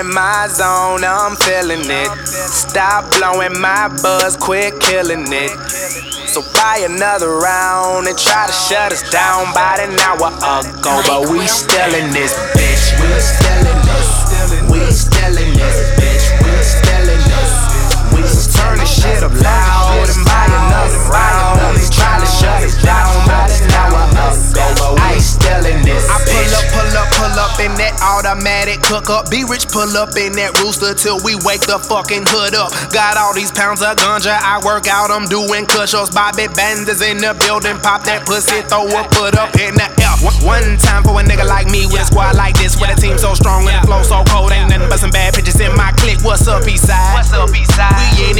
in my zone, I'm feeling it. Stop blowing my buzz, quit killing it. So buy another round and try to shut us down about an hour ago. But we still in this bitch, we still in this. We still in this bitch, we still in this. We turn the shit up loud and buy another round and try to shut us down about an hour ago. But we still in this. I pull up in that automatic cook up. Be rich, pull up in that rooster till we wake the fucking hood up. Got all these pounds of ganja, I work out, I'm doing push-ups. Bobby Banders in the building, pop that pussy, throw a foot up in the air. One time for a nigga like me with a squad like this, with a team so strong and the flow so cold, ain't nothing but some bad bitches in my clique. What's up, Eastside? What's up, Eastside? We in